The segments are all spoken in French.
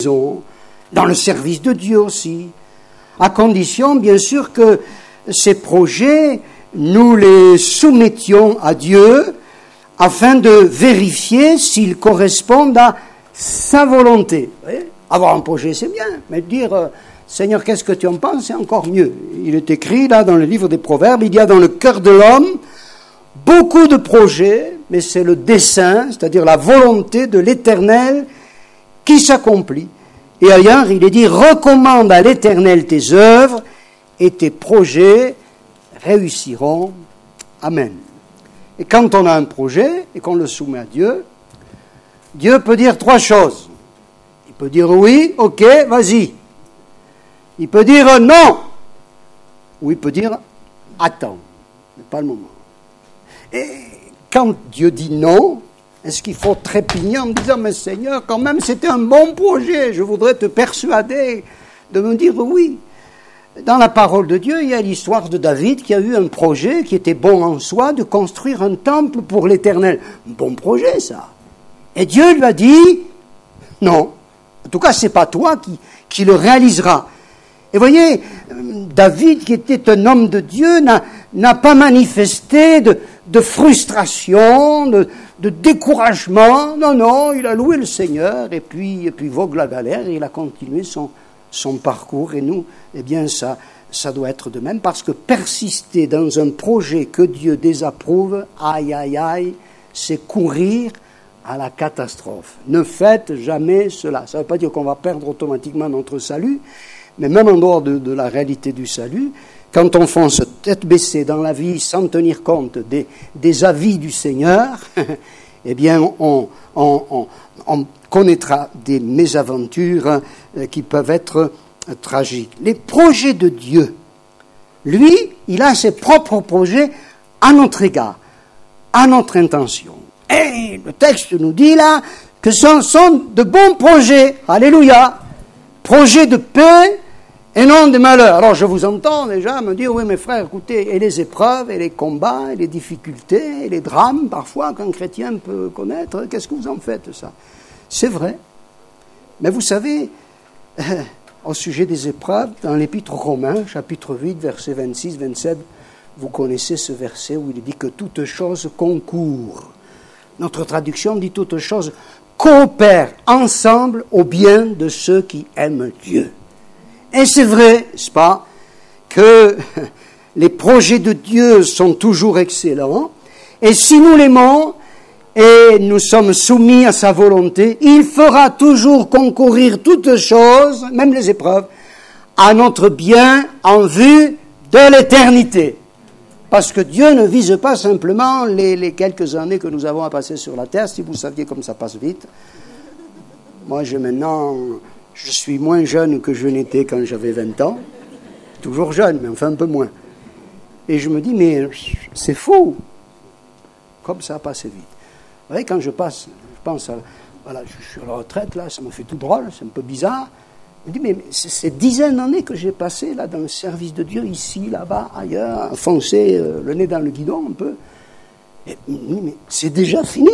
maison, dans le service de Dieu aussi, à condition, bien sûr, que ces projets, nous les soumettions à Dieu afin de vérifier s'ils correspondent à sa volonté. Vous voyez ? Avoir un projet, c'est bien, mais dire « Seigneur, qu'est-ce que tu en penses ?» c'est encore mieux. Il est écrit, là, dans le livre des Proverbes, il y a dans le cœur de l'homme beaucoup de projets, mais c'est le dessein, c'est-à-dire la volonté de l'Éternel qui s'accomplit. Et ailleurs, il est dit « Recommande à l'Éternel tes œuvres et tes projets réussiront. Amen. » Et quand on a un projet et qu'on le soumet à Dieu, Dieu peut dire 3 choses. Il peut dire oui, ok, vas-y. Il peut dire non. Ou il peut dire attends, mais pas le moment. Et quand Dieu dit non, est-ce qu'il faut trépigner en me disant mais Seigneur, quand même c'était un bon projet, je voudrais te persuader de me dire oui. Dans la parole de Dieu, il y a l'histoire de David qui a eu un projet qui était bon en soi, de construire un temple pour l'Éternel. Un bon projet, ça. Et Dieu lui a dit, non, en tout cas, c'est pas toi qui le réalisera. Et voyez, David, qui était un homme de Dieu, n'a pas manifesté de frustration, de découragement. Non, il a loué le Seigneur, et puis vogue la galère, et il a continué son parcours, et nous, eh bien, ça doit être de même, parce que persister dans un projet que Dieu désapprouve, aïe, c'est courir à la catastrophe. Ne faites jamais cela. Ça ne veut pas dire qu'on va perdre automatiquement notre salut, mais même en dehors de la réalité du salut, quand on fonce tête baissée dans la vie sans tenir compte des avis du Seigneur, eh bien, on connaîtra des mésaventures qui peuvent être tragiques. Les projets de Dieu, lui, il a ses propres projets à notre égard, à notre intention. Et le texte nous dit là que ce sont de bons projets, alléluia, projets de paix et non de malheur. Alors je vous entends déjà me dire, oui mes frères, écoutez, et les épreuves, et les combats, et les difficultés, et les drames parfois qu'un chrétien peut connaître, qu'est-ce que vous en faites ça ? C'est vrai, mais vous savez, au sujet des épreuves, dans l'Épître aux Romains, chapitre 8, versets 26-27, vous connaissez ce verset où il dit que toute chose concourt. Notre traduction dit toute chose coopère ensemble au bien de ceux qui aiment Dieu. Et c'est vrai, n'est-ce pas, que les projets de Dieu sont toujours excellents, et si nous l'aimons, et nous sommes soumis à sa volonté, il fera toujours concourir toutes choses, même les épreuves, à notre bien en vue de l'éternité. Parce que Dieu ne vise pas simplement les quelques années que nous avons à passer sur la terre, si vous saviez comme ça passe vite. Moi, je suis moins jeune que je n'étais quand j'avais 20 ans. Toujours jeune, mais enfin un peu moins. Et je me dis, mais c'est fou, comme ça a passé vite. Vous voyez, quand je pense à... Voilà, je suis à la retraite, là, ça me fait tout drôle, c'est un peu bizarre. Je me dis, mais c'est dizaines d'années que j'ai passé, là, dans le service de Dieu, ici, là-bas, ailleurs, à foncer le nez dans le guidon, un peu. Et, mais c'est déjà fini.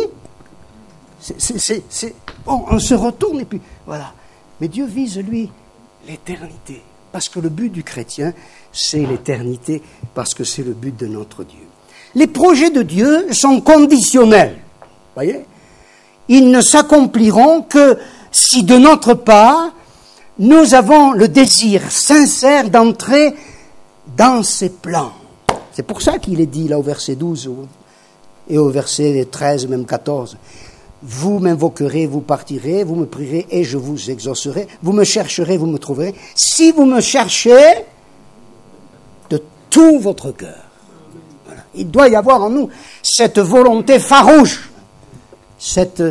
Bon, on se retourne, et puis, voilà. Mais Dieu vise, lui, l'éternité. Parce que le but du chrétien, c'est l'éternité, parce que c'est le but de notre Dieu. Les projets de Dieu sont conditionnels. Voyez, ils ne s'accompliront que si de notre part, nous avons le désir sincère d'entrer dans ses plans. C'est pour ça qu'il est dit là au verset 12 et au verset 13, même 14. Vous m'invoquerez, vous partirez, vous me prierez et je vous exaucerai. Vous me chercherez, vous me trouverez. Si vous me cherchez de tout votre cœur. Voilà. Il doit y avoir en nous cette volonté farouche. Cette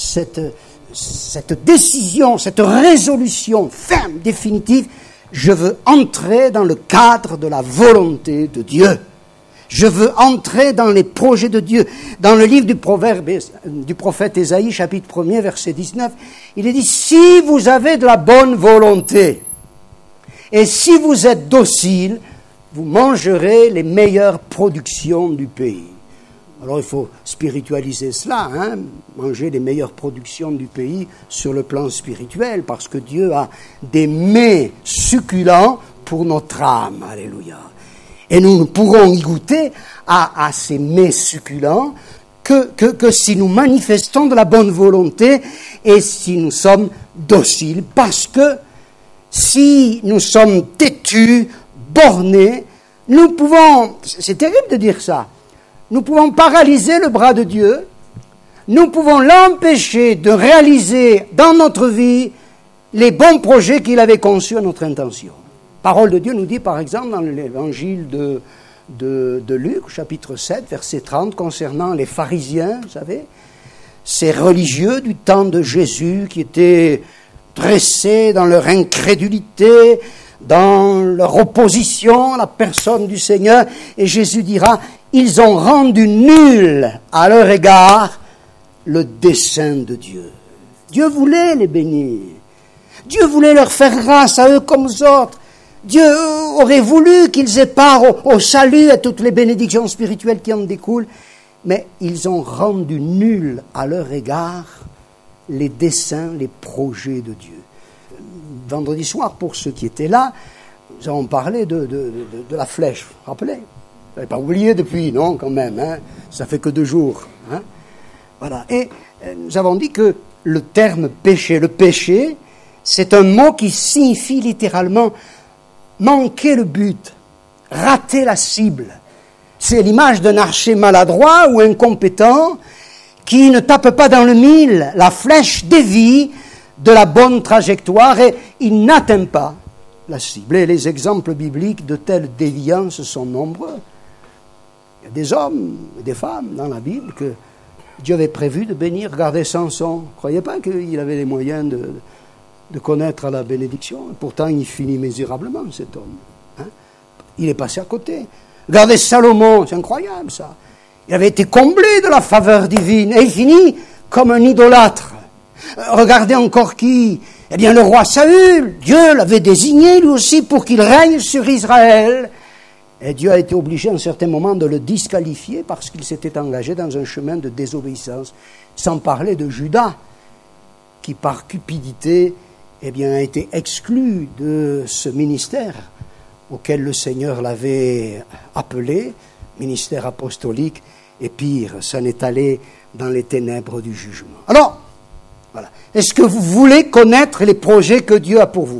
décision, cette résolution ferme, définitive, je veux entrer dans le cadre de la volonté de Dieu. Je veux entrer dans les projets de Dieu. Dans le livre du Proverbe du prophète Ésaïe, chapitre 1er, verset 19, il est dit, si vous avez de la bonne volonté, et si vous êtes docile, vous mangerez les meilleures productions du pays. Alors il faut spiritualiser cela, hein, manger les meilleures productions du pays sur le plan spirituel, parce que Dieu a des mets succulents pour notre âme. Alléluia. Et nous ne pourrons y goûter à ces mets succulents que si nous manifestons de la bonne volonté et si nous sommes dociles, parce que si nous sommes têtus, bornés, nous pouvons, c'est terrible de dire ça, nous pouvons paralyser le bras de Dieu, nous pouvons l'empêcher de réaliser dans notre vie les bons projets qu'il avait conçus à notre intention. La parole de Dieu nous dit par exemple dans l'évangile de Luc, chapitre 7, verset 30, concernant les pharisiens, vous savez, ces religieux du temps de Jésus qui étaient dressés dans leur incrédulité, dans leur opposition à la personne du Seigneur, et Jésus dira, ils ont rendu nul à leur égard le dessein de Dieu. Dieu voulait les bénir. Dieu voulait leur faire grâce à eux comme aux autres. Dieu aurait voulu qu'ils aient part au salut, à toutes les bénédictions spirituelles qui en découlent, mais ils ont rendu nul à leur égard les desseins, les projets de Dieu. Vendredi soir, pour ceux qui étaient là, nous avons parlé de la flèche, vous vous rappelez? Vous n'avez pas oublié depuis, non, quand même, hein? Ça fait que 2 jours. Hein? Voilà. Et nous avons dit que le terme péché, le péché, c'est un mot qui signifie littéralement manquer le but, rater la cible. C'est l'image d'un archer maladroit ou incompétent qui ne tape pas dans le mille. La flèche dévie de la bonne trajectoire et il n'atteint pas la cible. Et les exemples bibliques de telles déviances sont nombreux. Il y a des hommes et des femmes dans la Bible que Dieu avait prévu de bénir. Regardez Samson. Ne croyez pas qu'il avait les moyens de connaître la bénédiction. Et pourtant, il finit misérablement, cet homme. Hein? Il est passé à côté. Regardez Salomon, c'est incroyable ça. Il avait été comblé de la faveur divine et il finit comme un idolâtre. Regardez encore qui? Eh bien, le roi Saül. Dieu l'avait désigné lui aussi pour qu'il règne sur Israël. Et Dieu a été obligé à un certain moment de le disqualifier parce qu'il s'était engagé dans un chemin de désobéissance. Sans parler de Judas, qui par cupidité eh bien, a été exclu de ce ministère auquel le Seigneur l'avait appelé, ministère apostolique, et pire, ça n'est allé dans les ténèbres du jugement. Alors, voilà. Est-ce que vous voulez connaître les projets que Dieu a pour vous?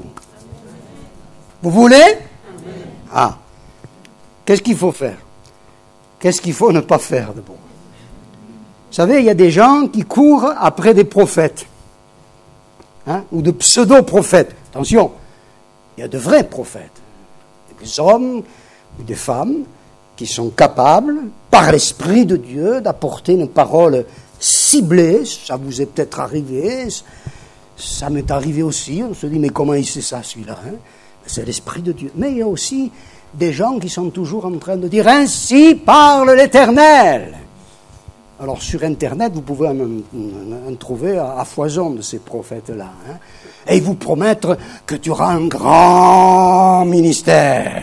Vous voulez? Ah. Qu'est-ce qu'il faut faire? Qu'est-ce qu'il faut ne pas faire de bon? Vous savez, il y a des gens qui courent après des prophètes, hein, ou de pseudo-prophètes. Attention, il y a de vrais prophètes. Des hommes ou des femmes qui sont capables, par l'Esprit de Dieu, d'apporter une parole ciblée. Ça vous est peut-être arrivé, ça m'est arrivé aussi. On se dit, mais comment il sait ça, celui-là, hein? C'est l'Esprit de Dieu. Mais il y a aussi des gens qui sont toujours en train de dire « Ainsi parle l'Éternel ». Alors sur Internet, vous pouvez en trouver à foison de ces prophètes-là. Hein? Et ils vous promettent que tu auras un grand ministère.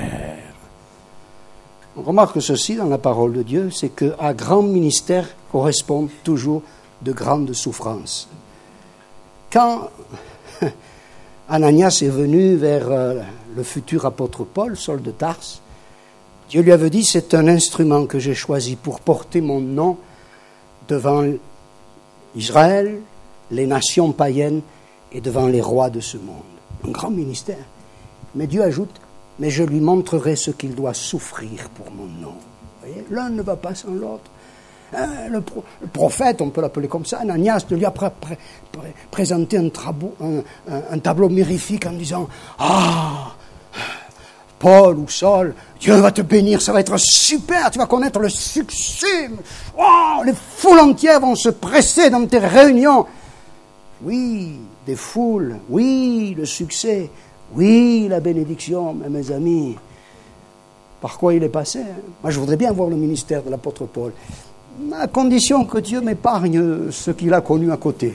On remarque ceci dans la parole de Dieu, c'est qu'à grand ministère correspondent toujours de grandes souffrances. Quand Ananias est venu vers le futur apôtre Paul, Saul de Tarse, Dieu lui avait dit, c'est un instrument que j'ai choisi pour porter mon nom devant Israël, les nations païennes et devant les rois de ce monde. Un grand ministère. Mais Dieu ajoute, mais je lui montrerai ce qu'il doit souffrir pour mon nom. Vous voyez, l'un ne va pas sans l'autre. Le prophète, on peut l'appeler comme ça, Ananias, lui a présenté un tableau mirifique en disant « Ah, Paul ou Saul, Dieu va te bénir, ça va être super, tu vas connaître le succès. Oh, les foules entières vont se presser dans tes réunions. » Oui, des foules, oui, le succès, oui, la bénédiction, mais mes amis, par quoi il est passé, hein? Moi, je voudrais bien voir le ministère de l'apôtre Paul, à condition que Dieu m'épargne ce qu'il a connu à côté.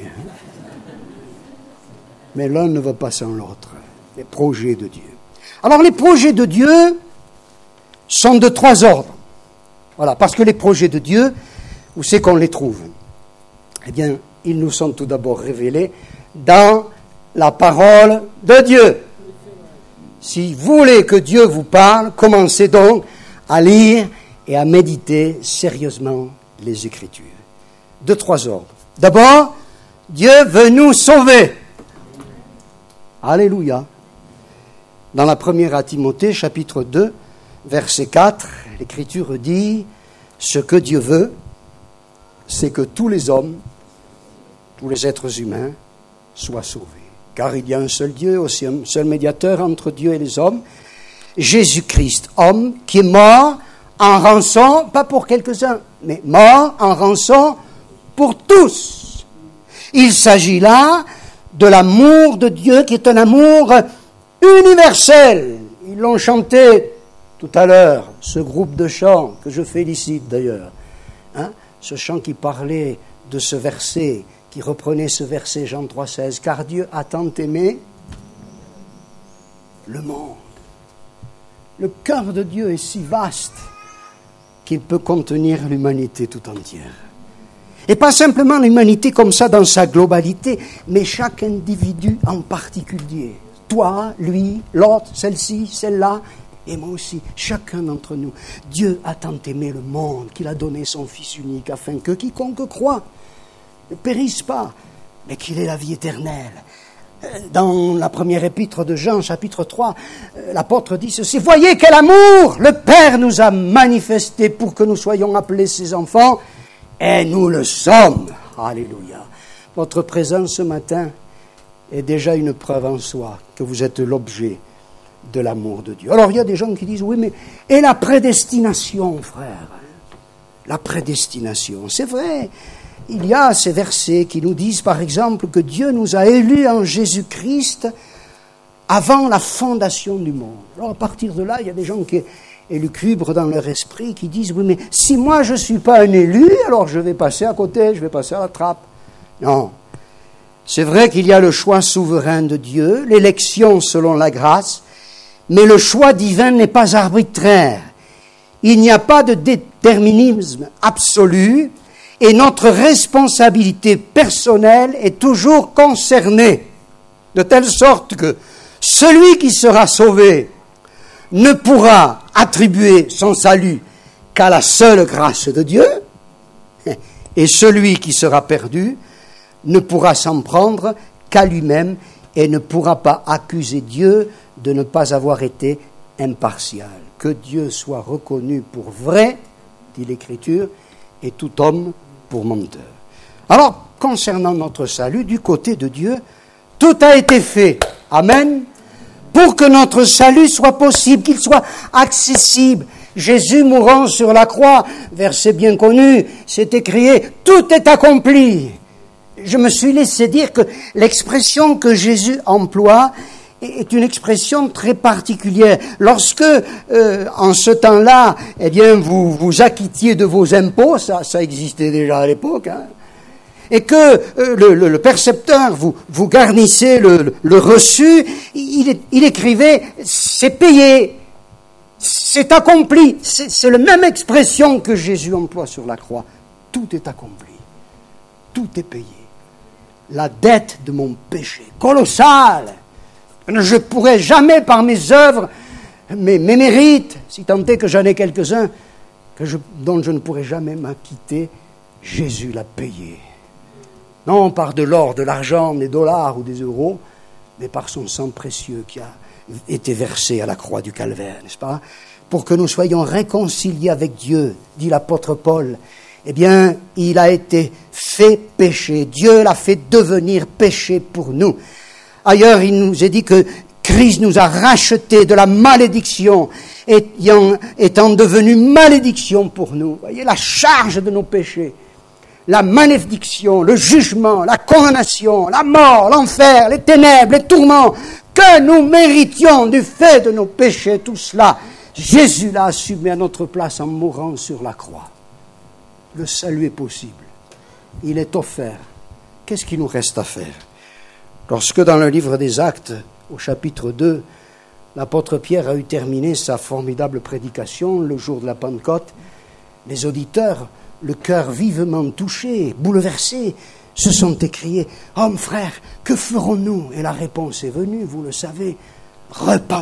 Mais l'un ne va pas sans l'autre. Les projets de Dieu. Alors, les projets de Dieu sont de 3 ordres. Voilà, parce que les projets de Dieu, Où c'est qu'on les trouve? Eh bien, ils nous sont tout d'abord révélés dans la parole de Dieu. Si vous voulez que Dieu vous parle, commencez donc à lire et à méditer sérieusement les Écritures. De 3 ordres. D'abord, Dieu veut nous sauver. Alléluia. Dans la première à Timothée, chapitre 2, verset 4, l'Écriture dit « Ce que Dieu veut, c'est que tous les hommes, tous les êtres humains, soient sauvés. Car il y a un seul Dieu, aussi un seul médiateur entre Dieu et les hommes, Jésus-Christ, homme, qui est mort en rançon, pas pour quelques-uns, mais mort en rançon pour tous. » Il s'agit là de l'amour de Dieu qui est un amour universel. Ils l'ont chanté tout à l'heure, ce groupe de chants, que je félicite d'ailleurs. Ce chant qui parlait de ce verset, qui reprenait ce verset Jean 3,16. Car Dieu a tant aimé le monde. Le cœur de Dieu est si vaste qu'il peut contenir l'humanité tout entière. Et pas simplement l'humanité comme ça dans sa globalité, mais chaque individu en particulier. Toi, lui, l'autre, celle-ci, celle-là, et moi aussi, chacun d'entre nous. Dieu a tant aimé le monde qu'il a donné son Fils unique afin que quiconque croit ne périsse pas, mais qu'il ait la vie éternelle. Dans la première épître de Jean, chapitre 3, l'apôtre dit ceci: « Voyez quel amour le Père nous a manifesté pour que nous soyons appelés ses enfants, et nous le sommes. » Alléluia. Votre présence ce matin est déjà une preuve en soi que vous êtes l'objet de l'amour de Dieu. Alors il y a des gens qui disent, oui, mais et la prédestination, frère? La prédestination, c'est vrai. Il y a ces versets qui nous disent, par exemple, que Dieu nous a élus en Jésus-Christ avant la fondation du monde. Alors à partir de là, il y a des gens qui élucubrent dans leur esprit, qui disent, oui, mais si moi je ne suis pas un élu, alors je vais passer à côté, je vais passer à la trappe. Non. C'est vrai qu'il y a le choix souverain de Dieu, l'élection selon la grâce, mais le choix divin n'est pas arbitraire. Il n'y a pas de déterminisme absolu et notre responsabilité personnelle est toujours concernée, de telle sorte que celui qui sera sauvé ne pourra attribuer son salut qu'à la seule grâce de Dieu, et celui qui sera perdu ne pourra s'en prendre qu'à lui-même et ne pourra pas accuser Dieu de ne pas avoir été impartial. Que Dieu soit reconnu pour vrai, dit l'Écriture, et tout homme pour menteur. Alors, concernant notre salut, du côté de Dieu, tout a été fait. Amen. Pour que notre salut soit possible, qu'il soit accessible. Jésus mourant sur la croix, verset bien connu, c'est écrit, tout est accompli. Je me suis laissé dire que l'expression que Jésus emploie est une expression très particulière. Lorsque, en ce temps-là, eh bien, vous vous acquittiez de vos impôts, ça existait déjà à l'époque, hein, et que le percepteur vous garnissait le reçu, il écrivait « c'est payé ». C'est accompli. C'est la même expression que Jésus emploie sur la croix. Tout est accompli. Tout est payé. La dette de mon péché, colossale. Je ne pourrai jamais, par mes œuvres, mes mérites, si tant est que j'en ai quelques-uns, dont je ne pourrai jamais m'acquitter, Jésus l'a payé. Non par de l'or, de l'argent, des dollars ou des euros, mais par son sang précieux qui a été versé à la croix du Calvaire, n'est-ce pas? Pour que nous soyons réconciliés avec Dieu, dit l'apôtre Paul. Eh bien, il a été fait péché. Dieu l'a fait devenir péché pour nous. Ailleurs, il nous est dit que Christ nous a rachetés de la malédiction, étant devenu malédiction pour nous. Vous voyez, la charge de nos péchés, la malédiction, le jugement, la condamnation, la mort, l'enfer, les ténèbres, les tourments, que nous méritions du fait de nos péchés, tout cela, Jésus l'a assumé à notre place en mourant sur la croix. Le salut est possible. Il est offert. Qu'est-ce qu'il nous reste à faire? Lorsque dans le livre des Actes, au chapitre 2, l'apôtre Pierre a eu terminé sa formidable prédication le jour de la Pentecôte, les auditeurs le cœur vivement touché, bouleversé, se sont écriés « Hommes, frères, que ferons-nous » Et la réponse est venue, vous le savez, « Repentez-vous ».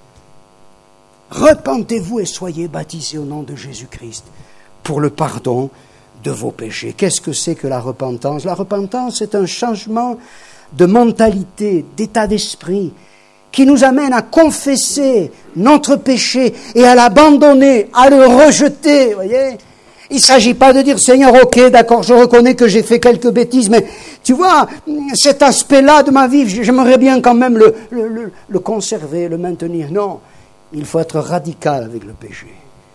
Repentez-vous et soyez baptisés au nom de Jésus-Christ pour le pardon de vos péchés. Qu'est-ce que c'est que la repentance? La repentance, c'est un changement de mentalité, d'état d'esprit, qui nous amène à confesser notre péché et à l'abandonner, à le rejeter, voyez. Il ne s'agit pas de dire, Seigneur, ok, d'accord, je reconnais que j'ai fait quelques bêtises, mais tu vois, cet aspect-là de ma vie, j'aimerais bien quand même le conserver, le maintenir. Non, il faut être radical avec le péché.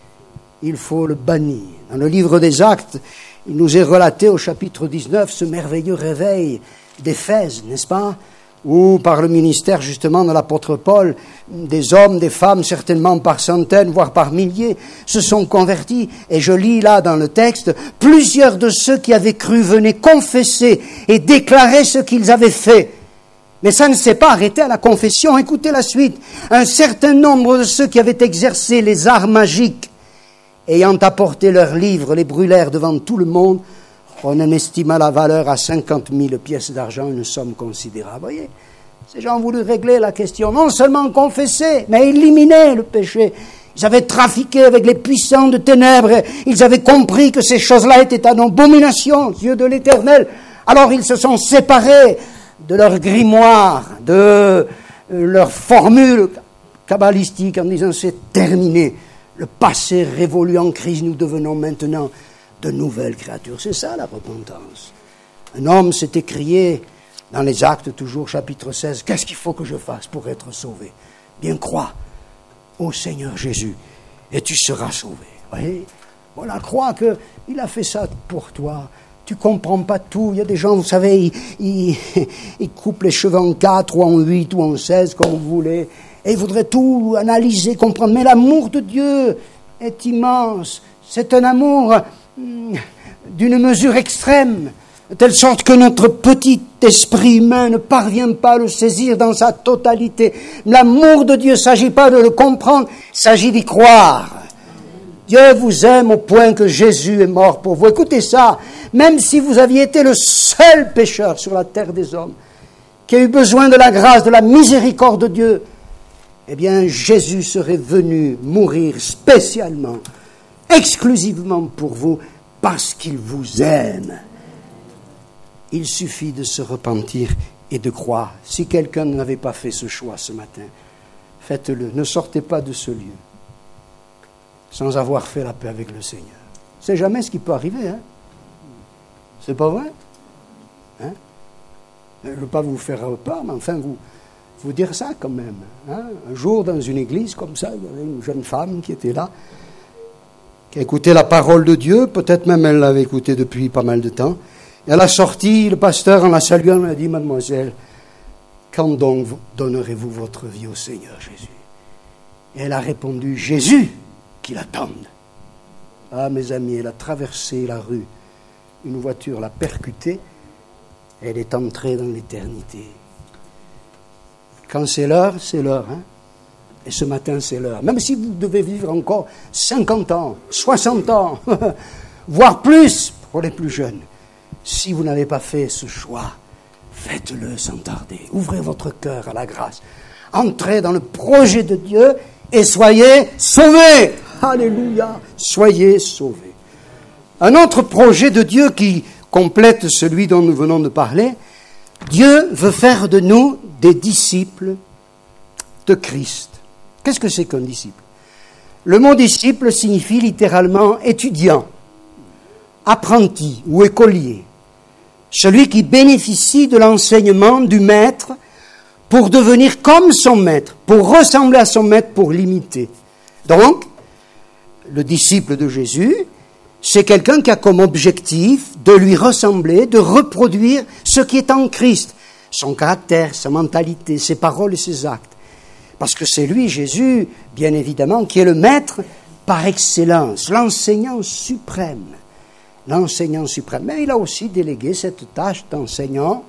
Il faut le bannir. Dans le livre des Actes, il nous est relaté au chapitre 19 ce merveilleux réveil d'Éphèse, n'est-ce pas? Où, par le ministère justement de l'apôtre Paul, des hommes, des femmes, certainement par centaines, voire par milliers, se sont convertis. Et je lis là dans le texte, plusieurs de ceux qui avaient cru venaient confesser et déclarer ce qu'ils avaient fait. Mais ça ne s'est pas arrêté à la confession. Écoutez la suite. Un certain nombre de ceux qui avaient exercé les arts magiques, ayant apporté leurs livres, les brûlèrent devant tout le monde. On en estima la valeur à 50 000 pièces d'argent, une somme considérable. Vous voyez, ces gens voulaient régler la question, non seulement confesser, mais éliminer le péché. Ils avaient trafiqué avec les puissants de ténèbres, ils avaient compris que ces choses-là étaient en abomination aux yeux de l'Éternel. Alors ils se sont séparés de leur grimoire, de leur formule kabbalistique en disant c'est terminé. Le passé révolu en Christ, nous devenons maintenant de nouvelles créatures. C'est ça la repentance. Un homme s'est écrié dans les Actes, toujours chapitre 16, qu'est-ce qu'il faut que je fasse pour être sauvé? Bien crois au Seigneur Jésus et tu seras sauvé. Oui, voilà, crois qu'il a fait ça pour toi. Tu comprends pas tout. Il y a des gens, vous savez, ils coupent les cheveux en 4 ou en 8 ou en 16, comme vous voulez. Et ils voudraient tout analyser, comprendre. Mais l'amour de Dieu est immense. C'est un amour d'une mesure extrême, de telle sorte que notre petit esprit humain ne parvient pas à le saisir dans sa totalité. L'amour de Dieu, il ne s'agit pas de le comprendre, il s'agit d'y croire. Dieu vous aime au point que Jésus est mort pour vous. Écoutez ça, même si vous aviez été le seul pécheur sur la terre des hommes, qui a eu besoin de la grâce, de la miséricorde de Dieu, eh bien Jésus serait venu mourir spécialement, exclusivement pour vous, parce qu'il vous aime. Il suffit de se repentir et de croire. Si quelqu'un n'avait pas fait ce choix ce matin, faites-le. Ne sortez pas de ce lieu sans avoir fait la paix avec le Seigneur. C'est jamais ce qui peut arriver, hein? C'est pas vrai? Hein? Je ne veux pas vous faire peur, mais enfin vous dire ça quand même. Hein? Un jour, dans une église comme ça, il y avait une jeune femme qui était là, qui a écouté la parole de Dieu, peut-être même elle l'avait écoutée depuis pas mal de temps. Et elle a sorti, le pasteur en la saluant, elle a dit, mademoiselle, quand donc donnerez-vous votre vie au Seigneur Jésus? Et elle a répondu, Jésus, qu'il attende. Ah, mes amis, elle a traversé la rue, une voiture l'a percutée, elle est entrée dans l'éternité. Quand c'est l'heure, hein? Et ce matin, c'est l'heure. Même si vous devez vivre encore 50 ans, 60 ans, voire plus pour les plus jeunes, si vous n'avez pas fait ce choix, faites-le sans tarder. Ouvrez votre cœur à la grâce. Entrez dans le projet de Dieu et soyez sauvés. Alléluia. Soyez sauvés. Un autre projet de Dieu qui complète celui dont nous venons de parler, Dieu veut faire de nous des disciples de Christ. Qu'est-ce que c'est qu'un disciple? Le mot disciple signifie littéralement étudiant, apprenti ou écolier. Celui qui bénéficie de l'enseignement du maître pour devenir comme son maître, pour ressembler à son maître, pour l'imiter. Donc, le disciple de Jésus, c'est quelqu'un qui a comme objectif de lui ressembler, de reproduire ce qui est en Christ, son caractère, sa mentalité, ses paroles et ses actes. Parce que c'est lui, Jésus, bien évidemment, qui est le maître par excellence, l'enseignant suprême. L'enseignant suprême. Mais il a aussi délégué cette tâche d'enseignant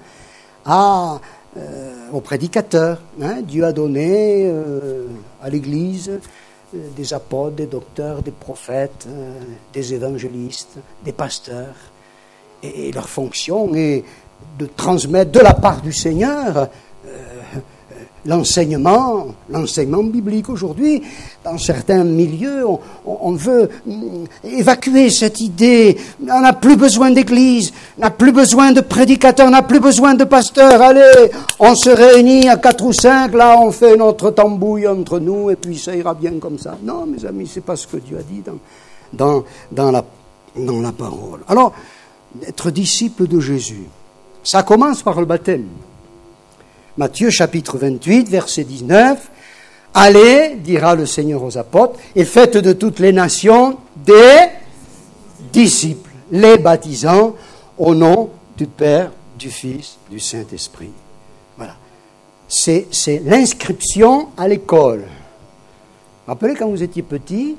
au prédicateur. Hein. Dieu a donné à l'Église des apôtres, des docteurs, des prophètes, des évangélistes, des pasteurs. Et leur fonction est de transmettre de la part du Seigneur l'enseignement biblique. Aujourd'hui, dans certains milieux, on veut évacuer cette idée. On n'a plus besoin d'église, on n'a plus besoin de prédicateurs, on n'a plus besoin de pasteurs. Allez, on se réunit à 4 ou 5, là on fait notre tambouille entre nous et puis ça ira bien comme ça. Non, mes amis, c'est pas ce que Dieu a dit dans la parole. Alors, être disciple de Jésus, ça commence par le baptême. Matthieu chapitre 28, verset 19. « Allez, dira le Seigneur aux apôtres, et faites de toutes les nations des disciples, les baptisant au nom du Père, du Fils, du Saint-Esprit. » Voilà. C'est l'inscription à l'école. Rappelez quand vous étiez petit,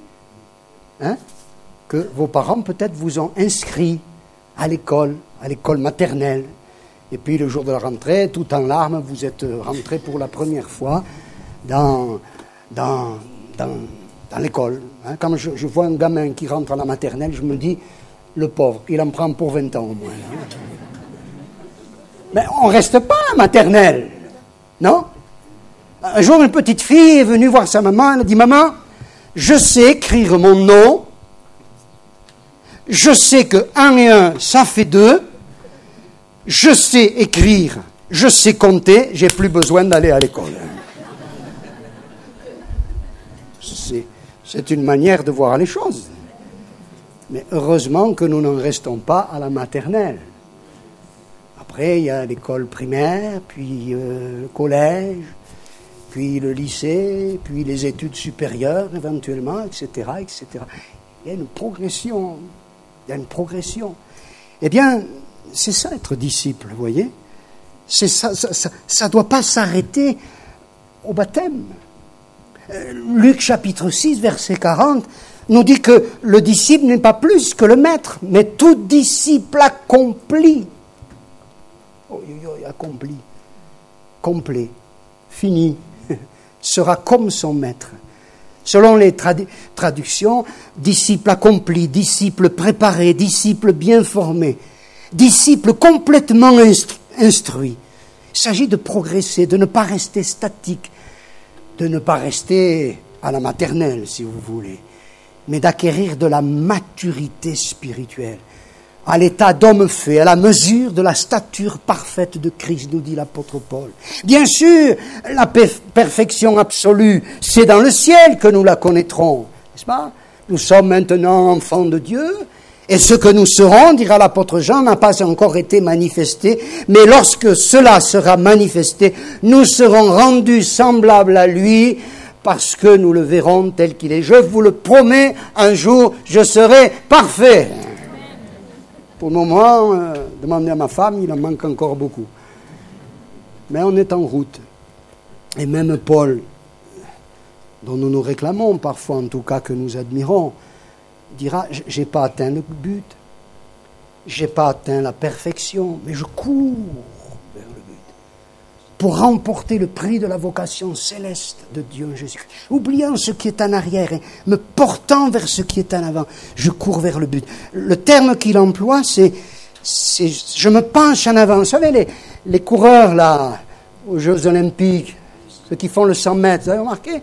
que vos parents peut-être vous ont inscrit à l'école maternelle. Et puis le jour de la rentrée, tout en larmes, vous êtes rentré pour la première fois dans l'école. Quand je vois un gamin qui rentre à la maternelle, je me dis, le pauvre, il en prend pour 20 ans au moins. Mais on ne reste pas à la maternelle, non? Un jour, une petite fille est venue voir sa maman, elle a dit, « Maman, je sais écrire mon nom, je sais que 1 et 1, ça fait 2, je sais écrire, je sais compter, j'ai plus besoin d'aller à l'école. » C'est une manière de voir les choses. Mais heureusement que nous n'en restons pas à la maternelle. Après, il y a l'école primaire, puis le collège, puis le lycée, puis les études supérieures éventuellement, etc., etc. Il y a une progression. Eh bien, c'est ça être disciple, vous voyez. C'est ça ne doit pas s'arrêter au baptême. Luc chapitre 6, verset 40, nous dit que le disciple n'est pas plus que le maître, mais tout disciple accompli. Accompli, complet, fini, sera comme son maître. Selon les traductions, disciple accompli, disciple préparé, disciple bien formé, disciple complètement instruit. Il s'agit de progresser, de ne pas rester statique, de ne pas rester à la maternelle, si vous voulez, mais d'acquérir de la maturité spirituelle, à l'état d'homme fait, à la mesure de la stature parfaite de Christ, nous dit l'apôtre Paul. Bien sûr, la perfection absolue, c'est dans le ciel que nous la connaîtrons, n'est-ce pas? Nous sommes maintenant enfants de Dieu, et ce que nous serons, dira l'apôtre Jean, n'a pas encore été manifesté, mais lorsque cela sera manifesté, nous serons rendus semblables à lui, parce que nous le verrons tel qu'il est. Je vous le promets, un jour, je serai parfait. Pour le moment, demandez à ma femme, il en manque encore beaucoup. Mais on est en route. Et même Paul, dont nous nous réclamons parfois, en tout cas que nous admirons, dira, j'ai pas atteint le but, j'ai pas atteint la perfection, mais je cours vers le but pour remporter le prix de la vocation céleste de Dieu en Jésus-Christ. Oubliant ce qui est en arrière et me portant vers ce qui est en avant, je cours vers le but. Le terme qu'il emploie, c'est je me penche en avant. Vous savez, les coureurs là, aux Jeux Olympiques, ceux qui font le 100 mètres, vous avez remarqué,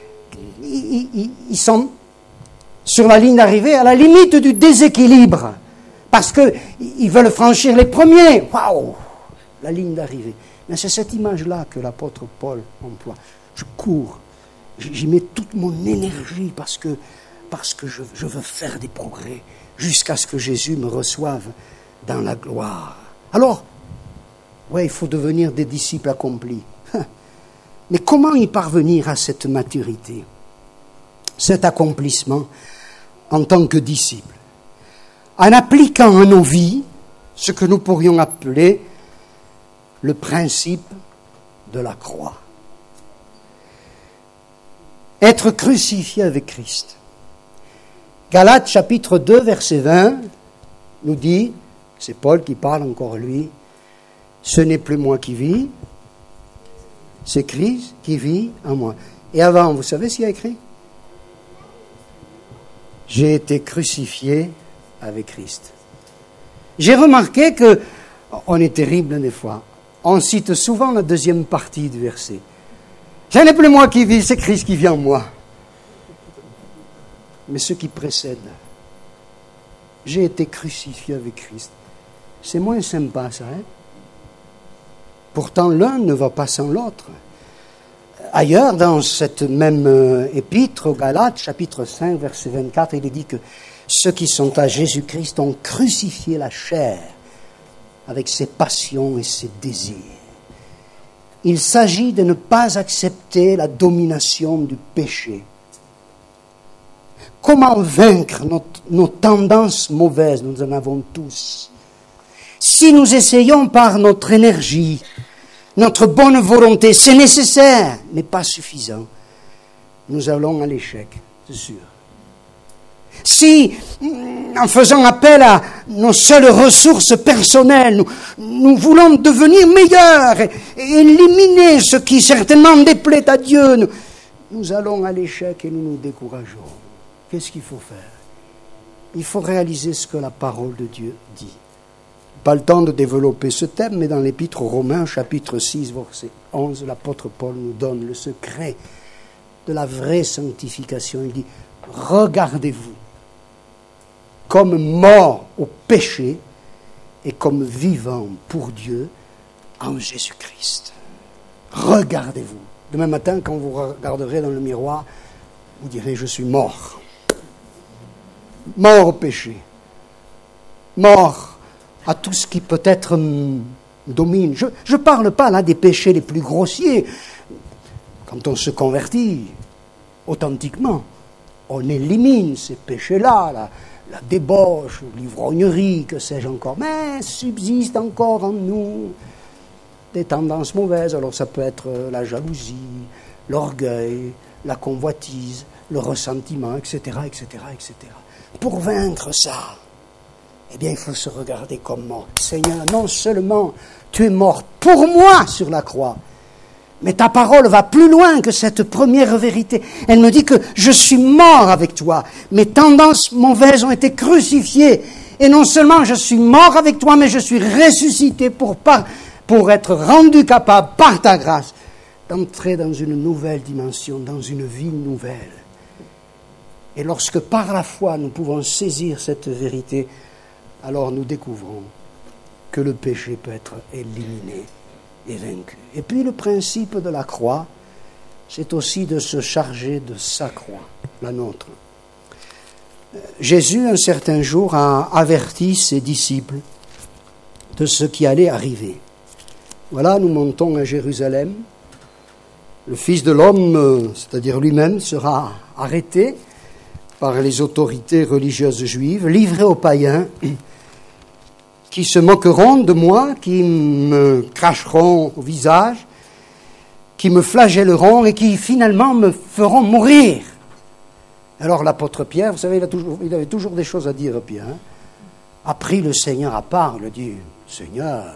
ils sont sur la ligne d'arrivée, à la limite du déséquilibre, parce qu'ils veulent franchir les premiers. Waouh, la ligne d'arrivée. Mais c'est cette image-là que l'apôtre Paul emploie. Je cours, j'y mets toute mon énergie parce que je veux faire des progrès jusqu'à ce que Jésus me reçoive dans la gloire. Alors, il faut devenir des disciples accomplis. Mais comment y parvenir à cette maturité, cet accomplissement en tant que disciple? En appliquant à nos vies ce que nous pourrions appeler le principe de la croix. Être crucifié avec Christ. Galates chapitre 2, verset 20 nous dit, c'est Paul qui parle encore lui, ce n'est plus moi qui vis, c'est Christ qui vit en moi. Et avant, vous savez ce qu'il y a écrit? J'ai été crucifié avec Christ. J'ai remarqué que, on est terrible des fois, on cite souvent la deuxième partie du verset. Ce n'est plus moi qui vis, c'est Christ qui vit en moi. Mais ce qui précède, j'ai été crucifié avec Christ. C'est moins sympa ça, hein? Pourtant l'un ne va pas sans l'autre. Ailleurs, dans cette même épître aux Galates, chapitre 5, verset 24, il est dit que ceux qui sont à Jésus-Christ ont crucifié la chair avec ses passions et ses désirs. Il s'agit de ne pas accepter la domination du péché. Comment vaincre nos tendances mauvaises? Nous en avons tous. Si nous essayons par notre énergie, notre bonne volonté, c'est nécessaire, mais pas suffisant. Nous allons à l'échec, c'est sûr. Si, en faisant appel à nos seules ressources personnelles, nous voulons devenir meilleurs et éliminer ce qui certainement déplaît à Dieu, nous allons à l'échec et nous nous décourageons. Qu'est-ce qu'il faut faire? Il faut réaliser ce que la parole de Dieu dit. Pas le temps de développer ce thème, mais dans l'épître aux Romains, chapitre 6, verset 11, l'apôtre Paul nous donne le secret de la vraie sanctification. Il dit, regardez-vous comme mort au péché et comme vivant pour Dieu en Jésus-Christ. Regardez-vous. Demain matin, quand vous regarderez dans le miroir, vous direz, je suis mort. Mort au péché. Mort à tout ce qui peut-être me domine. Je ne parle pas là des péchés les plus grossiers. Quand on se convertit authentiquement, on élimine ces péchés-là, la débauche, l'ivrognerie, que sais-je encore. Mais subsiste encore en nous des tendances mauvaises. Alors ça peut être la jalousie, l'orgueil, la convoitise, le ressentiment, etc., etc., etc. Pour vaincre ça, eh bien, il faut se regarder comme mort. Seigneur, non seulement tu es mort pour moi sur la croix, mais ta parole va plus loin que cette première vérité. Elle me dit que je suis mort avec toi. Mes tendances mauvaises ont été crucifiées. Et non seulement je suis mort avec toi, mais je suis ressuscité pour être rendu capable, par ta grâce, d'entrer dans une nouvelle dimension, dans une vie nouvelle. Et lorsque par la foi nous pouvons saisir cette vérité, alors nous découvrons que le péché peut être éliminé et vaincu. Et puis le principe de la croix, c'est aussi de se charger de sa croix, la nôtre. Jésus, un certain jour, a averti ses disciples de ce qui allait arriver. Voilà, nous montons à Jérusalem. Le Fils de l'homme, c'est-à-dire lui-même, sera arrêté par les autorités religieuses juives, livré aux païens, qui se moqueront de moi, qui me cracheront au visage, qui me flagelleront et qui finalement me feront mourir. Alors l'apôtre Pierre, vous savez, il avait toujours des choses à dire, Pierre, hein, a pris le Seigneur à part, il a dit, Seigneur,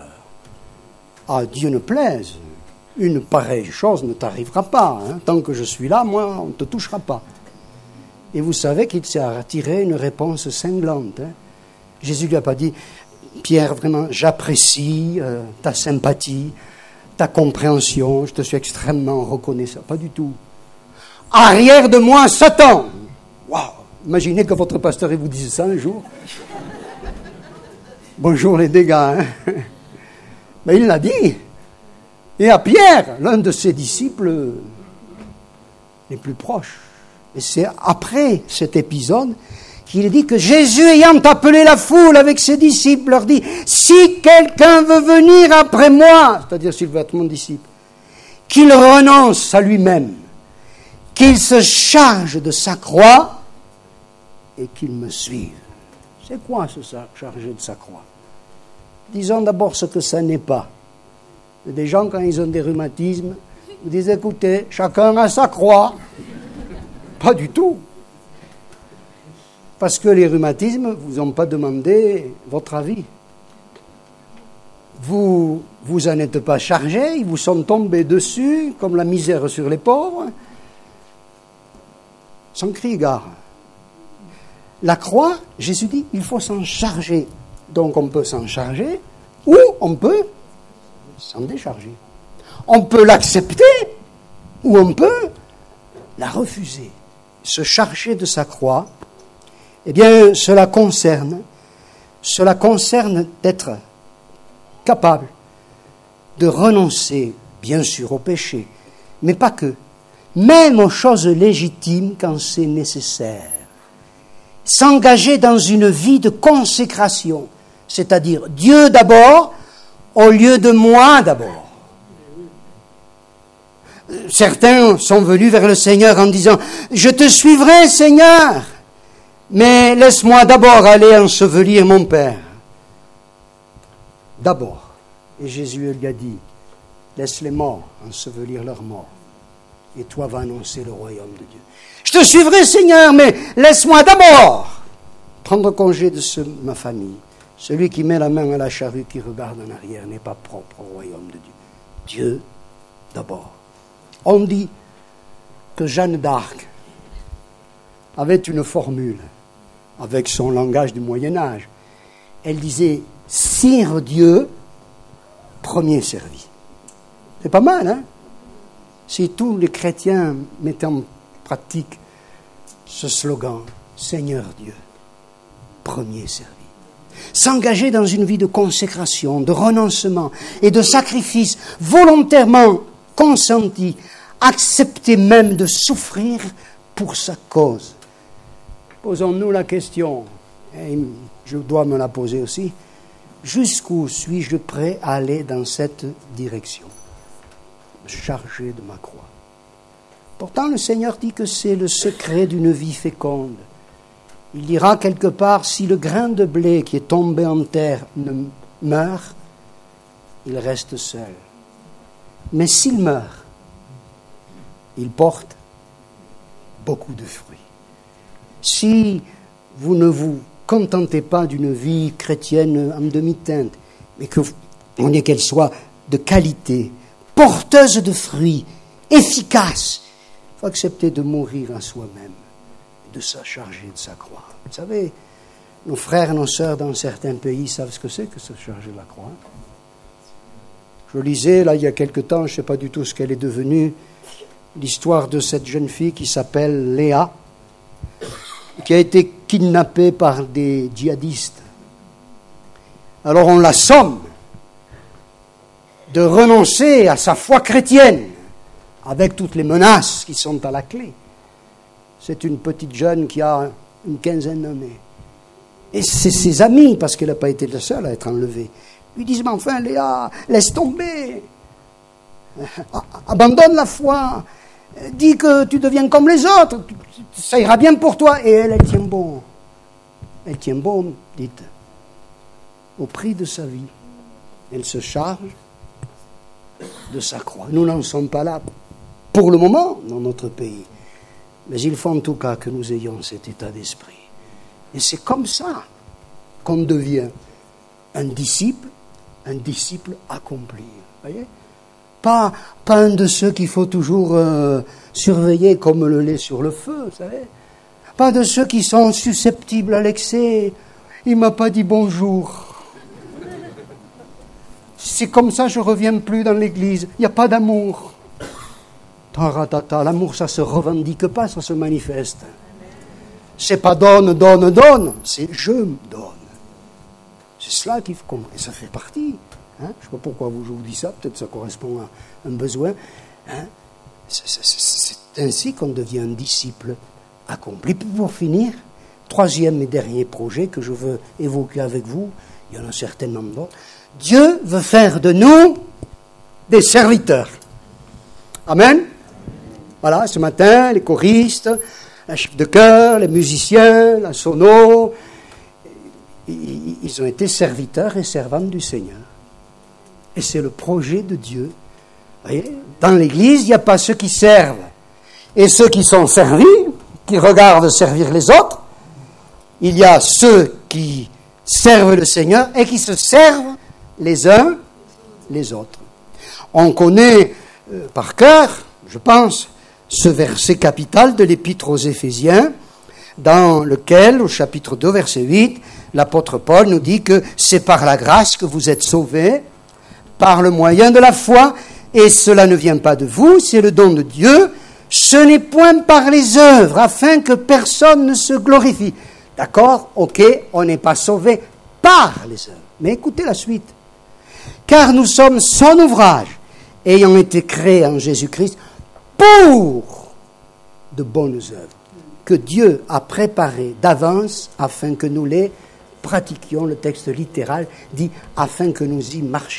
à Dieu ne plaise, une pareille chose ne t'arrivera pas, hein, tant que je suis là, moi, on ne te touchera pas. Et vous savez qu'il s'est attiré une réponse cinglante. Hein. Jésus lui a pas dit, Pierre, vraiment, j'apprécie ta sympathie, ta compréhension, je te suis extrêmement reconnaissant. Pas du tout. Arrière de moi, Satan! Waouh! Imaginez que votre pasteur vous dise ça un jour. Bonjour les dégâts. Hein? Mais il l'a dit. Et à Pierre, l'un de ses disciples les plus proches. Et c'est après cet épisode qu'il dit que Jésus, ayant appelé la foule avec ses disciples, leur dit, si quelqu'un veut venir après moi, c'est-à-dire s'il veut être mon disciple, qu'il renonce à lui-même, qu'il se charge de sa croix et qu'il me suive. C'est quoi se charger de sa croix? Disons d'abord ce que ça n'est pas. Des gens, quand ils ont des rhumatismes, vous disent, écoutez, chacun a sa croix. Pas du tout. Parce que les rhumatismes ne vous ont pas demandé votre avis. Vous en êtes pas chargé, ils vous sont tombés dessus, comme la misère sur les pauvres, sans crier gare. La croix, Jésus dit, il faut s'en charger. Donc on peut s'en charger ou on peut s'en décharger. On peut l'accepter ou on peut la refuser. Se charger de sa croix, eh bien, cela concerne d'être capable de renoncer, bien sûr, au péché, mais pas que, même aux choses légitimes quand c'est nécessaire. S'engager dans une vie de consécration, c'est-à-dire Dieu d'abord, au lieu de moi d'abord. Certains sont venus vers le Seigneur en disant « Je te suivrai, Seigneur, mais laisse-moi d'abord aller ensevelir mon Père. » D'abord. Et Jésus lui a dit « Laisse les morts ensevelir leurs morts, et toi vas annoncer le royaume de Dieu. » Je te suivrai, Seigneur, mais laisse-moi d'abord prendre congé de ma famille. Celui qui met la main à la charrue, qui regarde en arrière, n'est pas propre au royaume de Dieu. Dieu d'abord. On dit que Jeanne d'Arc avait une formule avec son langage du Moyen-Âge. Elle disait « Sire Dieu, premier servi ». C'est pas mal, hein? Si tous les chrétiens mettaient en pratique ce slogan « Seigneur Dieu, premier servi ». S'engager dans une vie de consécration, de renoncement et de sacrifice volontairement consenti, accepter même de souffrir pour sa cause. Posons-nous la question, et je dois me la poser aussi, jusqu'où suis-je prêt à aller dans cette direction? Chargé de ma croix. Pourtant, le Seigneur dit que c'est le secret d'une vie féconde. Il dira quelque part, si le grain de blé qui est tombé en terre ne meurt, il reste seul. Mais s'il meurt, il porte beaucoup de fruits. Si vous ne vous contentez pas d'une vie chrétienne en demi-teinte, mais que vous voulez qu'elle soit de qualité, porteuse de fruits, efficace, il faut accepter de mourir à soi-même, de se charger de sa croix. Vous savez, nos frères et nos sœurs dans certains pays savent ce que c'est que se charger de la croix. Je lisais, là, il y a quelque temps, je ne sais pas du tout ce qu'elle est devenue, l'histoire de cette jeune fille qui s'appelle Léa, qui a été kidnappée par des djihadistes. Alors on la somme de renoncer à sa foi chrétienne, avec toutes les menaces qui sont à la clé. C'est une petite jeune qui a une quinzaine d'années. Et c'est ses amis, parce qu'elle n'a pas été la seule à être enlevée, lui disent, mais enfin Léa, laisse tomber, abandonne la foi, dis que tu deviens comme les autres, ça ira bien pour toi. Et elle tient bon. Elle tient bon, dites, au prix de sa vie. Elle se charge de sa croix. Nous n'en sommes pas là pour le moment dans notre pays. Mais il faut en tout cas que nous ayons cet état d'esprit. Et c'est comme ça qu'on devient un disciple accompli. Voyez ? Pas un de ceux qu'il faut toujours surveiller comme le lait sur le feu, vous savez. Pas de ceux qui sont susceptibles à l'excès. Il ne m'a pas dit bonjour. C'est comme ça, je ne reviens plus dans l'église. Il n'y a pas d'amour. Taratata, l'amour, ça ne se revendique pas, ça se manifeste. C'est pas donne, c'est je me donne. C'est cela qu'il faut comprendre. Et ça fait partie. Hein? Je ne sais pas pourquoi je vous dis ça, peut-être ça correspond à un besoin. Hein? C'est ainsi qu'on devient un disciple accompli. Puis pour finir, troisième et dernier projet que je veux évoquer avec vous, il y en a certainement d'autres. Dieu veut faire de nous des serviteurs. Amen. Voilà, ce matin, les choristes, la chef de chœur, les musiciens, la sono, ils ont été serviteurs et servantes du Seigneur. Et c'est le projet de Dieu. Vous voyez, dans l'Église, il n'y a pas ceux qui servent et ceux qui sont servis, qui regardent servir les autres. Il y a ceux qui servent le Seigneur et qui se servent les uns les autres. On connaît par cœur, je pense, ce verset capital de l'Épître aux Éphésiens. dans lequel, au chapitre 2, verset 8, l'apôtre Paul nous dit que c'est par la grâce que vous êtes sauvés, par le moyen de la foi, et cela ne vient pas de vous, c'est le don de Dieu, ce n'est point par les œuvres, afin que personne ne se glorifie. D'accord, ok, on n'est pas sauvé par les œuvres. Mais écoutez la suite. Car nous sommes son ouvrage, ayant été créés en Jésus-Christ pour de bonnes œuvres, que Dieu a préparées d'avance afin que nous les pratiquions. Le texte littéral dit « afin que nous y marchions ».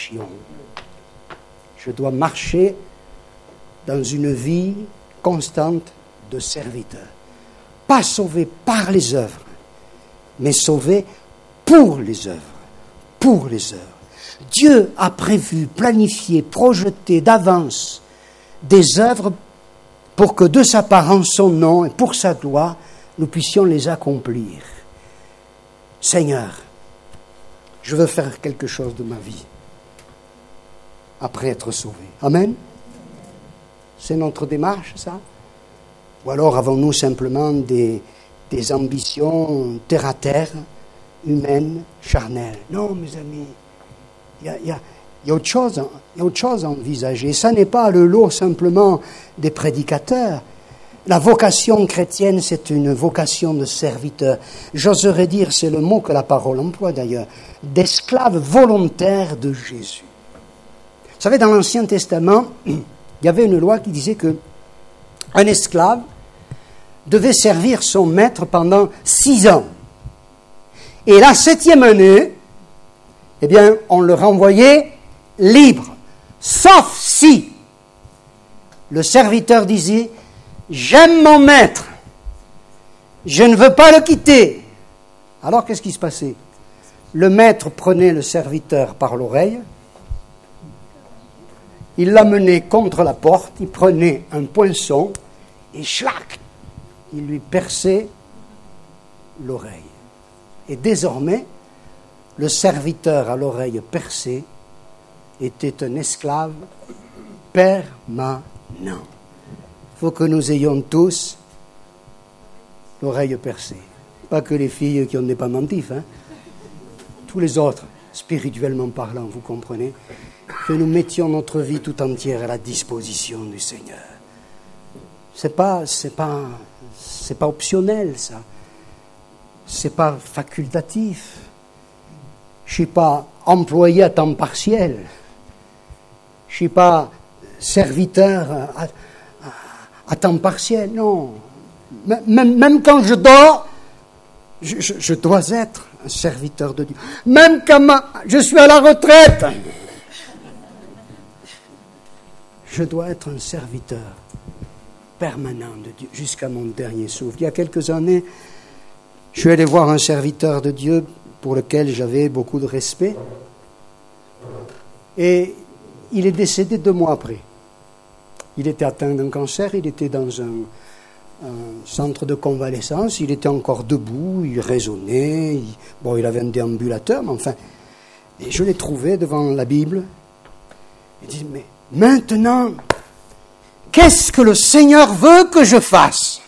Je dois marcher dans une vie constante de serviteur. Pas sauvé par les œuvres, mais sauvé pour les œuvres. Pour les œuvres. Dieu a prévu, planifié, projeté d'avance des œuvres pour que de sa part, en son nom et pour sa gloire, nous puissions les accomplir. Seigneur, je veux faire quelque chose de ma vie après être sauvé. Amen. C'est notre démarche, ça? Ou alors avons-nous simplement des ambitions terre-à-terre, humaines, charnelles? Non, mes amis, il y a autre chose à envisager. Ça n'est pas le lot simplement des prédicateurs. La vocation chrétienne, c'est une vocation de serviteur. J'oserais dire, c'est le mot que la parole emploie d'ailleurs, d'esclave volontaire de Jésus. Vous savez, dans l'Ancien Testament, il y avait une loi qui disait que un esclave devait servir son maître pendant 6 ans. Et la 7e année, eh bien, on le renvoyait libre, sauf si le serviteur disait « J'aime mon maître, je ne veux pas le quitter ». Alors, qu'est-ce qui se passait? Le maître prenait le serviteur par l'oreille, il l'amenait contre la porte, il prenait un poinçon et schlac, il lui perçait l'oreille. Et désormais, le serviteur à l'oreille percée était un esclave permanent. Il faut que nous ayons tous l'oreille percée. Pas que les filles qui ont des pendentifs, hein. Tous les autres, spirituellement parlant, vous comprenez, que nous mettions notre vie tout entière à la disposition du Seigneur. C'est pas optionnel, ça. C'est pas facultatif. Je suis pas employé à temps partiel. Je suis pas serviteur à temps partiel, non. Même quand je dors, je dois être un serviteur de Dieu. Même quand je suis à la retraite, je dois être un serviteur permanent de Dieu jusqu'à mon dernier souffle. Il y a quelques années, je suis allé voir un serviteur de Dieu pour lequel j'avais beaucoup de respect. Et il est décédé 2 mois après. Il était atteint d'un cancer, il était dans un centre de convalescence, il était encore debout, il raisonnait, il avait un déambulateur, mais enfin, et je l'ai trouvé devant la Bible. Il dit, mais maintenant, qu'est-ce que le Seigneur veut que je fasse?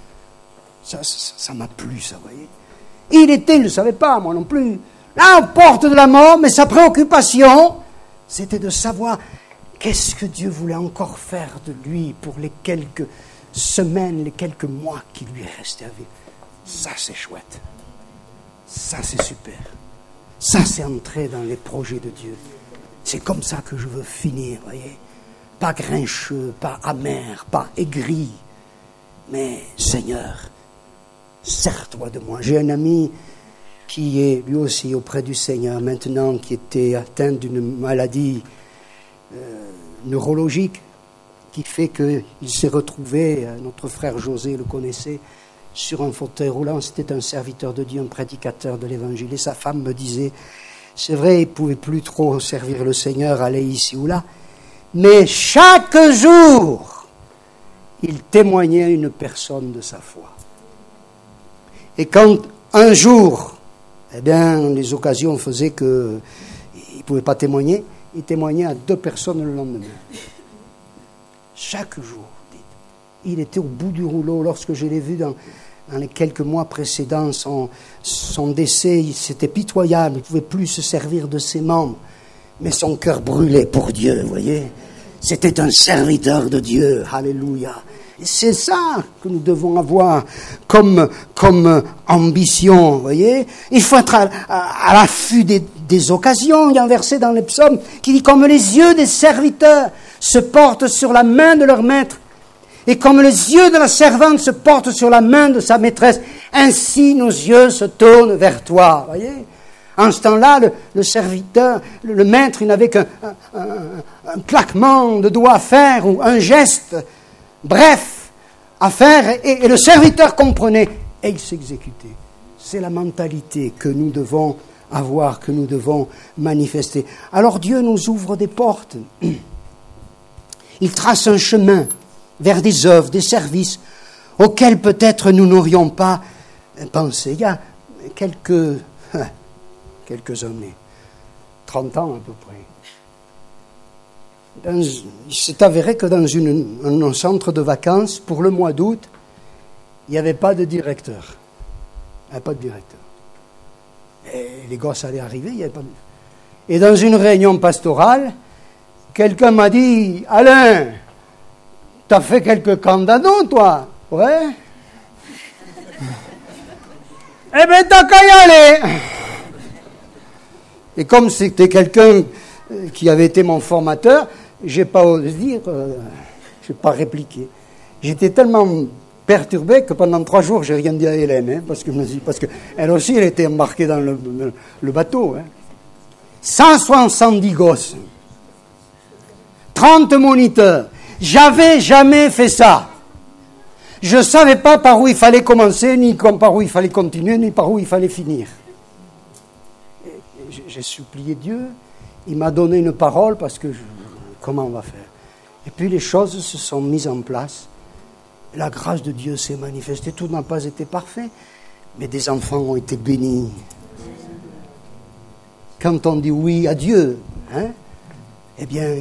Ça m'a plu, ça, vous voyez. Il ne savait pas, moi non plus, là, aux portes de la mort, mais sa préoccupation, c'était de savoir qu'est-ce que Dieu voulait encore faire de lui pour les quelques semaines, les quelques mois qui lui restaient à vivre. Ça, c'est chouette. Ça, c'est super. Ça, c'est entrer dans les projets de Dieu. C'est comme ça que je veux finir, vous voyez. Pas grincheux, pas amer, pas aigri, mais Seigneur, sers-toi de moi. J'ai un ami qui est lui aussi auprès du Seigneur maintenant, qui était atteint d'une maladie neurologique qui fait qu'il s'est retrouvé, notre frère José le connaissait, sur un fauteuil roulant. C'était un serviteur de Dieu, un prédicateur de l'Évangile. Et sa femme me disait, c'est vrai, il ne pouvait plus trop servir le Seigneur, aller ici ou là, mais chaque jour, il témoignait à une personne de sa foi. Et quand un jour, eh bien, les occasions faisaient qu'il ne pouvait pas témoigner, il témoignait à 2 personnes le lendemain. Chaque jour, il était au bout du rouleau. Lorsque je l'ai vu dans les quelques mois précédents son décès, c'était pitoyable, il ne pouvait plus se servir de ses membres. Mais son cœur brûlait pour Dieu, vous voyez. C'était un serviteur de Dieu, alléluia. Et c'est ça que nous devons avoir comme ambition, vous voyez. Il faut être à l'affût des occasions. Il y a un verset dans les psaumes qui dit « Comme les yeux des serviteurs se portent sur la main de leur maître, et comme les yeux de la servante se portent sur la main de sa maîtresse, ainsi nos yeux se tournent vers toi. » Vous voyez ? En ce temps-là, le serviteur, le maître, il n'avait qu'un claquement de doigts à faire ou un geste bref à faire et le serviteur comprenait et il s'exécutait. C'est la mentalité que nous devons avoir, que nous devons manifester. Alors Dieu nous ouvre des portes. Il trace un chemin vers des œuvres, des services auxquels peut-être nous n'aurions pas pensé. Il y a quelques années, 30 ans à peu près. Il s'est avéré que dans un centre de vacances, pour le mois d'août, il n'y avait pas de directeur. Il n'y avait pas de directeur. Et les gosses allaient arriver, il n'y avait pas de... Et dans une réunion pastorale, quelqu'un m'a dit « Alain, t'as fait quelques candados, toi ?»« Ouais. »« Eh bien, t'as qu'à y aller !» Et comme c'était quelqu'un qui avait été mon formateur, j'ai pas osé dire, j'ai pas répliqué. J'étais tellement perturbé que pendant 3 jours, j'ai rien dit à Hélène, parce que elle aussi, elle était embarquée dans le bateau. 170 gosses, 30 moniteurs. J'avais jamais fait ça. Je savais pas par où il fallait commencer, ni par où il fallait continuer, ni par où il fallait finir. J'ai supplié Dieu, il m'a donné une parole parce que comment on va faire? Et puis les choses se sont mises en place. La grâce de Dieu s'est manifestée. Tout n'a pas été parfait, mais des enfants ont été bénis. Quand on dit oui à Dieu, eh bien,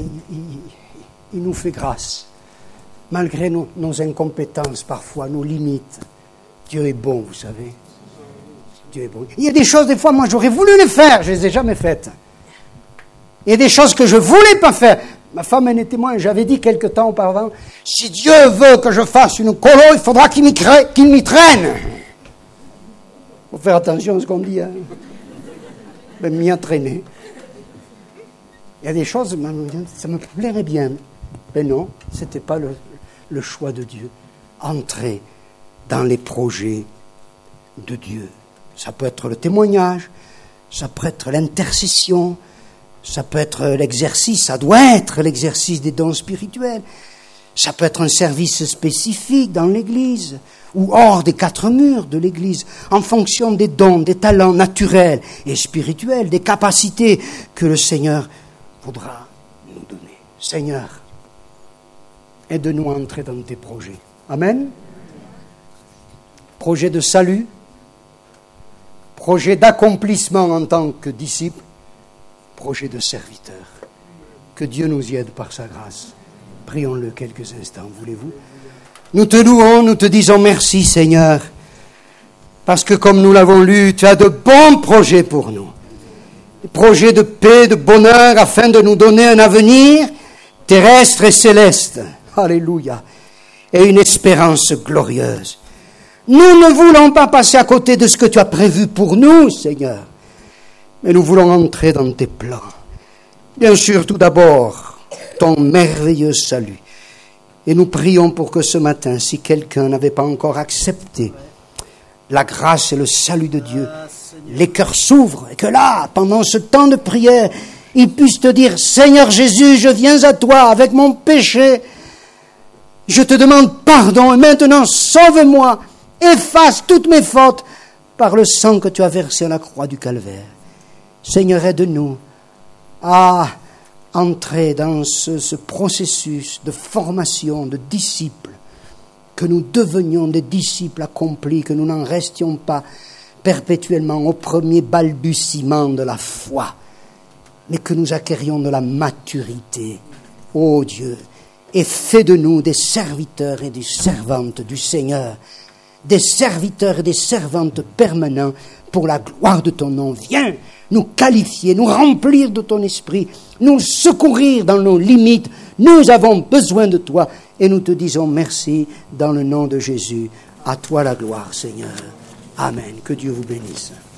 il nous fait grâce. Malgré nos incompétences, parfois, nos limites. Dieu est bon, vous savez. Dieu est bon. Il y a des choses, des fois, moi, j'aurais voulu les faire, je ne les ai jamais faites. Il y a des choses que je ne voulais pas faire. Ma femme en est témoin, j'avais dit quelque temps auparavant, si Dieu veut que je fasse une colo, il faudra qu'il m'y traîne. Il faut faire attention à ce qu'on dit. Ben, m'y entraîner. Il y a des choses, ça me plairait bien. Mais non, ce n'était pas le choix de Dieu. Entrer dans les projets de Dieu. Ça peut être le témoignage, ça peut être l'intercession, ça peut être l'exercice, ça doit être l'exercice des dons spirituels, ça peut être un service spécifique dans l'Église ou hors des 4 murs de l'Église, en fonction des dons, des talents naturels et spirituels, des capacités que le Seigneur voudra nous donner. Seigneur, aide-nous à entrer dans tes projets. Amen. Projet de salut, projet d'accomplissement en tant que disciple, projet de serviteur. Que Dieu nous y aide par sa grâce. Prions-le quelques instants, voulez-vous? Nous te louons, nous te disons merci, Seigneur, parce que comme nous l'avons lu, tu as de bons projets pour nous. Des projets de paix, de bonheur, afin de nous donner un avenir terrestre et céleste. Alléluia. Et une espérance glorieuse. Nous ne voulons pas passer à côté de ce que tu as prévu pour nous, Seigneur. Mais nous voulons entrer dans tes plans. Bien sûr, tout d'abord, ton merveilleux salut. Et nous prions pour que ce matin, si quelqu'un n'avait pas encore accepté la grâce et le salut de Dieu, les cœurs s'ouvrent et que là, pendant ce temps de prière, ils puissent te dire, Seigneur Jésus, je viens à toi avec mon péché. Je te demande pardon et maintenant sauve-moi, efface toutes mes fautes par le sang que tu as versé à la croix du Calvaire. Seigneur, aide-nous à entrer dans ce processus de formation de disciples, que nous devenions des disciples accomplis, que nous n'en restions pas perpétuellement au premier balbutiement de la foi, mais que nous acquérions de la maturité. Ô Dieu, et fais de nous des serviteurs et des servantes du Seigneur, des serviteurs et des servantes permanents pour la gloire de ton nom. Viens nous qualifier, nous remplir de ton esprit, nous secourir dans nos limites. Nous avons besoin de toi et nous te disons merci dans le nom de Jésus. À toi la gloire, Seigneur. Amen. Que Dieu vous bénisse.